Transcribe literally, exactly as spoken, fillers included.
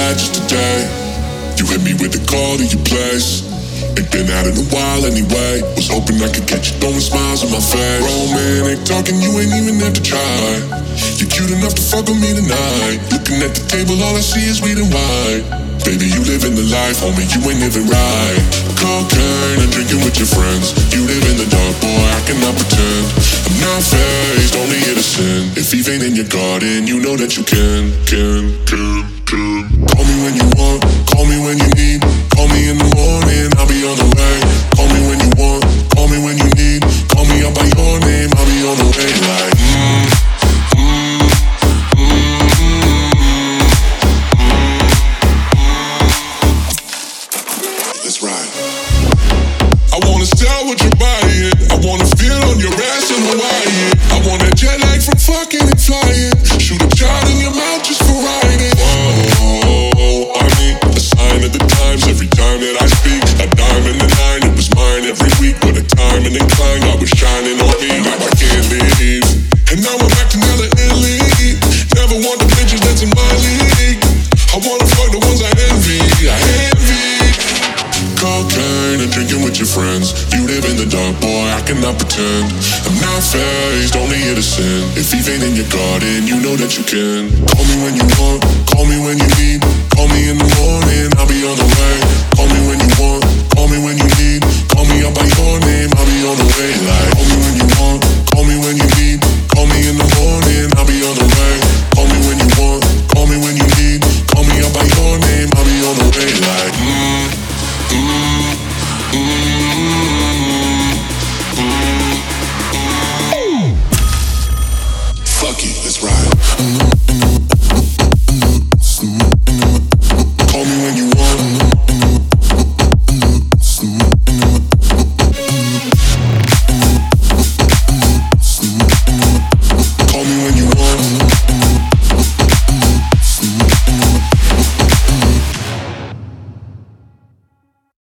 had just today. You hit me with the call to your place. Ain't been out in a while anyway. Was hoping I could get you throwing smiles on my face. Romantic talking, you ain't even have to try. You're cute enough to fuck with me tonight. Looking at the table, all I see is weed and wine. Baby, you living the life, homie, you ain't living right. Cocaine and drinking with your friends. You live in the dark, boy, I cannot pretend. I'm not faced, only here to sin. If Eve ain't in your garden, you know that you can, can, can, can. Call me when you want, call me when you need. Call me in the morning, I'll be on the way. Call me when you want, call me when you need. Call me out by your name, I'll be on the way. Like, mm, mm, mm, mm, let's ride. I wanna sell what you're buying. I wanna feel on your ass in Hawaii. I want a jet lag from fucking and flying. Shoot a shot in your mouth just for riding. Whoa, I mean, a sign of the times. Every time that I speak, a diamond and nine. It was mine every week. But a time and incline, God was shining on me. Now I can't leave. And now I'm acting hella elite. Never want the bitches that's in my league. I wanna fuck the ones I envy. I envy. Cocaine and drinking with your friends. You live in the dark, boy, I cannot pretend. I'm not faced, only here to sin. If Eve ain't in your garden, you know that you can. Call me when you want, call me when you need. Call me in the morning, I'll be on the way.